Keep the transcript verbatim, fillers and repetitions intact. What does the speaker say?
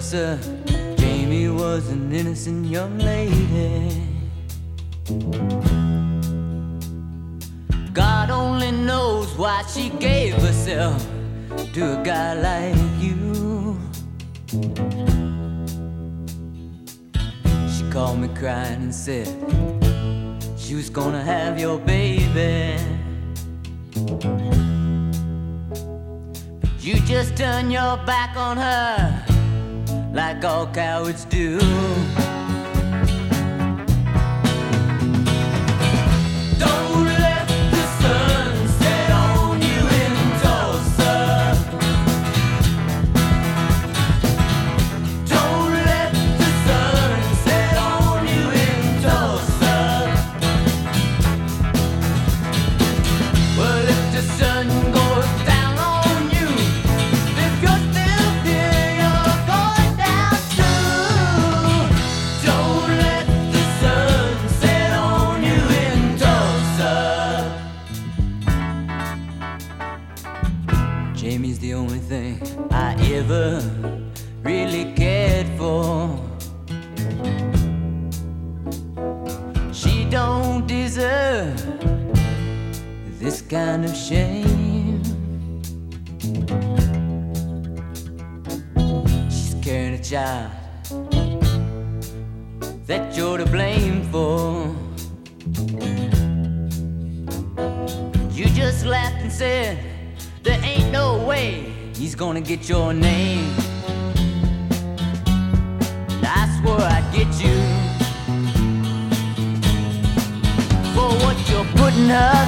sir, Jamie was an innocent young lady. God only knows why she gave herself to a guy like you. She called me crying and said she was gonna have your baby. You just turn your back on her like all cowards do. Don't let the sun set on you in Tulsa. Don't let the sun set on you in Tulsa. Well, if the sun goes down on you, if you're still here, you're going down too. Don't let the sun set on you in Tulsa. Jamie's the only thing I ever really cared for. She don't deserve this kind of shame. She's carrying a child that you're to blame for. You just laughed and said there ain't no way he's gonna get your name. And I swore I'd get you for what you're putting her